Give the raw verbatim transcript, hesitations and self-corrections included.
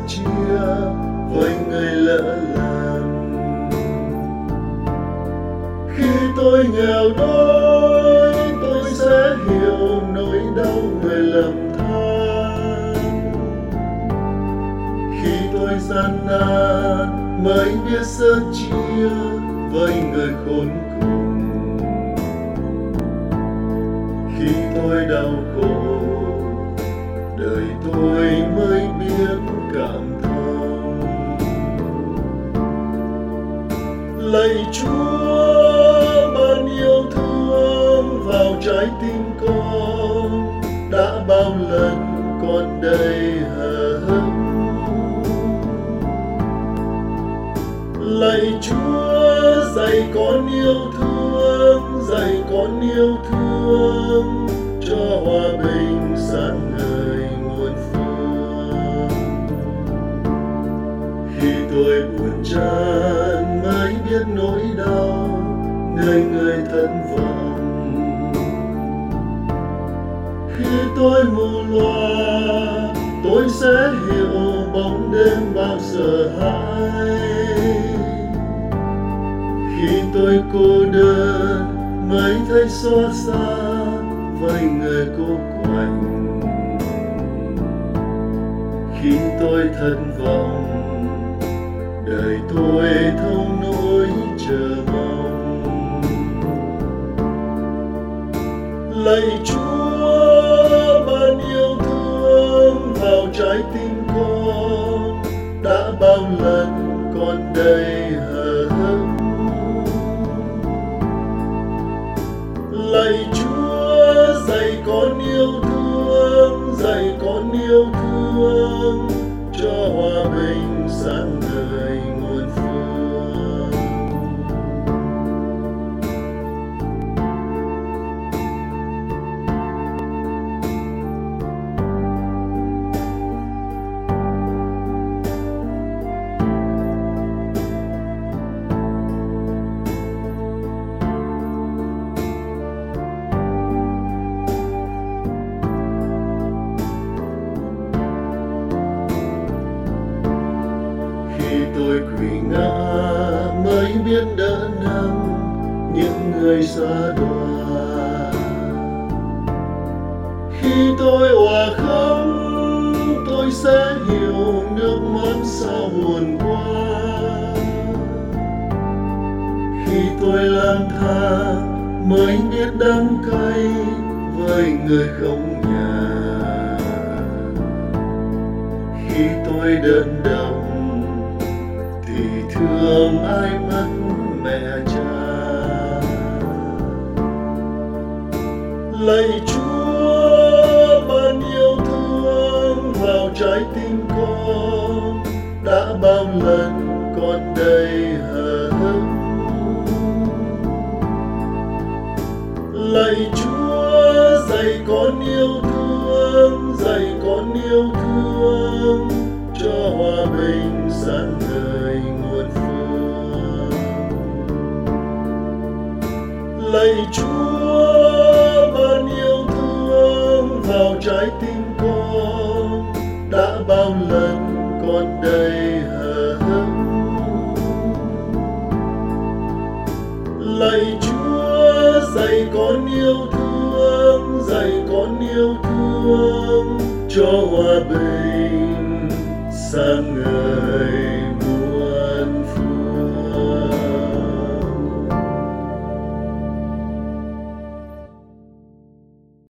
chia với người lỡ làng. Khi tôi nghèo đói, tôi sẽ hiểu nỗi đau người lầm than. Khi tôi gian nan mới biết sớt chia với người khốn cùng. Khi tôi đau khổ, đời tôi mới biết cảm thông. Lạy Chúa, ban yêu thương vào trái tim con, đã bao lần con đầy hờ hững. Lạy Chúa, dạy con yêu thương, dạy con yêu thương, cho hòa bình sáng ngời muôn phương. Khi tôi buồn chán mới biết nỗi đau nơi người thất vọng. Khi tôi mù loà, tôi sẽ hiểu bóng đêm bao giờ hãi. Khi tôi cô đơn mới thấy xót xa với người cô quạnh. Khi tôi thất vọng, đời tôi thâu nỗi chờ mong. Lạy Chúa, ban yêu thương vào trái tim con, đã bao lần con đầy hờ hững. Lạy Chúa, dạy con yêu thương, dạy con yêu thương, cho hòa bình sáng ngời muôn phương. Khi tôi quỳ ngã mới biết đỡ nâng những người xa đọa. Khi tôi òa khóc, tôi sẽ hiểu nước mắt sao buồn quá. Khi tôi lang thang mới biết đắng cay với người không nhà. Khi tôi đơn độc thì thương ai mất mẹ cha. Lạy Chúa, ban yêu thương vào trái tim con, đã bao lần con đầy hờ hững. Lạy Chúa, dạy con yêu thương, dạy con yêu thương, cho hòa bình sáng ngời muôn phương. Lạy Chúa, ban yêu thương vào trái tim con, đã bao lần con đầy hờ hững. Lạy Chúa, dạy con yêu thương, dạy con yêu thương, cho hòa bình sáng ngời